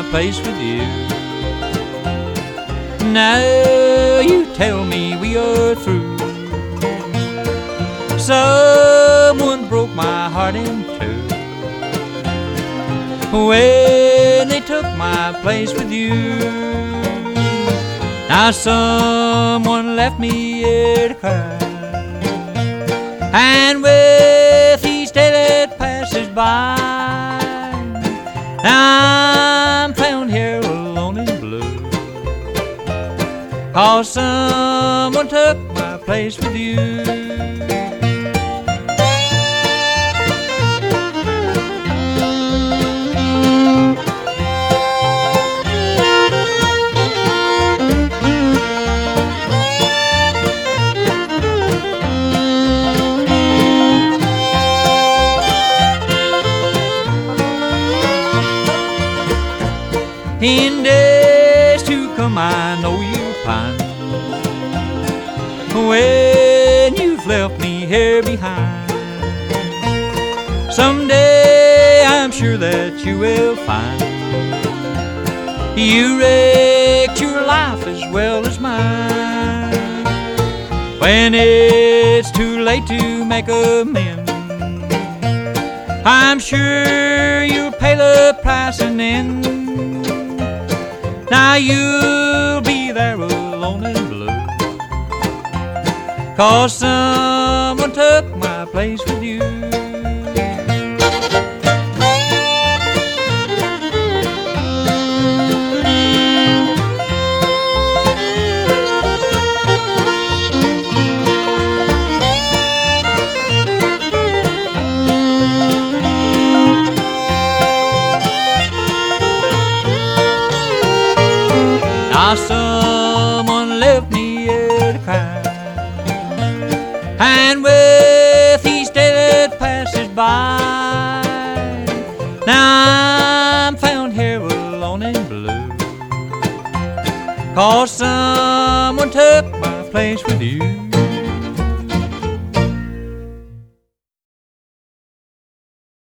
place with you. Now you tell me we are through. Someone broke my heart in two when they took my place with you. Now someone left me here to cry, and with each day that passes by, now I'm found here alone and blue, 'cause someone took my place with you. In days to come I know you'll pine when you've left me here behind. Someday I'm sure that you will find you wrecked your life as well as mine. When it's too late to make amends, I'm sure you'll pay the price and then now you'll be there alone and blue, 'cause someone took my place with you. Now someone left me here to cry, and with each day that passes by, now I'm found here alone and blue, 'cause someone took my place with you.